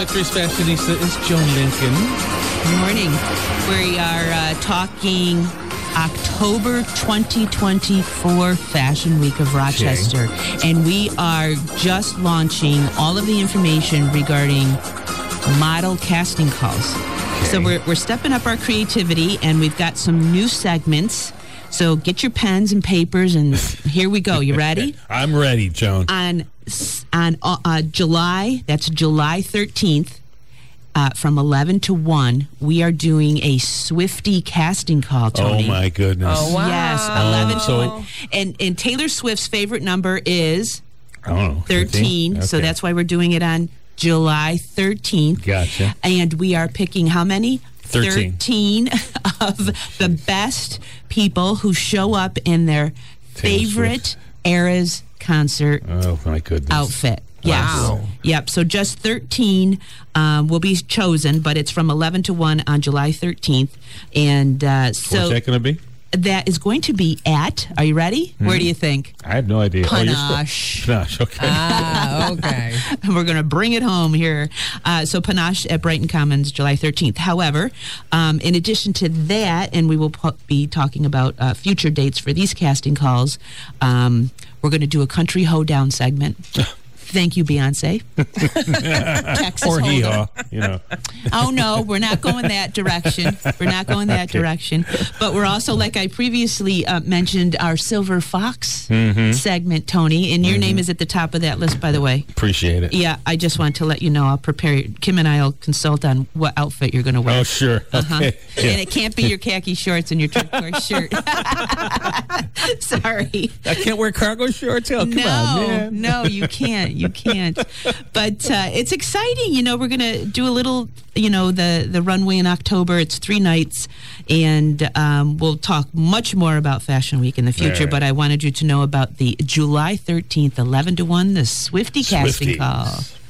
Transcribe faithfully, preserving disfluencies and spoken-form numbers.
Actress Fashionista is Joan Lincoln. Good morning. We are uh, talking October twenty twenty-four Fashion Week of Rochester. Okay. And we are just launching all of the information regarding model casting calls. Okay. So we're, we're stepping up our creativity, and we've got some new segments. So get your pens and papers, and here we go. You ready? I'm ready, Joan. On on uh, July, that's July thirteenth, uh, from eleven to one, we are doing a Swiftie casting call, Tony. Oh, my goodness. Oh, wow. Yes, eleven Um, to so- one. And, and Taylor Swift's favorite number is I don't know. thirteen, Okay. so that's why we're doing it on July thirteenth. Gotcha. And we are picking how many? thirteen. thirteen of the best people who show up in their Taylor favorite Swift. Eras concert Oh, my goodness. outfit. Yes. Wow. Yep. So just thirteen um, will be chosen, but it's from eleven to one on July thirteenth. And uh, so What's that going to be? that is going to be at, are you ready? Mm-hmm. Where do you think? I have no idea. Oh, you're Panache. still- Panache, okay. Ah, okay. We're going to bring it home here. Uh, so Panache at Brighton Commons, July thirteenth. However, um, in addition to that, and we will po- be talking about uh, future dates for these casting calls, um, we're going to do a country hoedown segment. Thank you, Beyonce. Texas Or Hold'em. hee-haw, you know. Oh, no, we're not going that direction. We're not going that Okay. direction. But we're also, like I previously uh, mentioned, our Silver Fox Mm-hmm. segment, Tony. And your name is at the top of that list, by the way. Appreciate it. Yeah, I just want to let you know. I'll prepare. Kim and I will consult on what outfit you're going to wear. Oh, sure. Uh-huh. Okay. Yeah. And it can't be your khaki shorts and your turquoise shirt. Sorry. I can't wear cargo shorts? Oh, come no, on, man. no, you can't. You can't. But uh, it's exciting. You know, we're going to do a little, you know, the, the runway in October. It's three nights. And um, we'll talk much more about Fashion Week in the future. Right. But I wanted you to know about the July thirteenth, eleven to one, the Swiftie casting Swifties. call.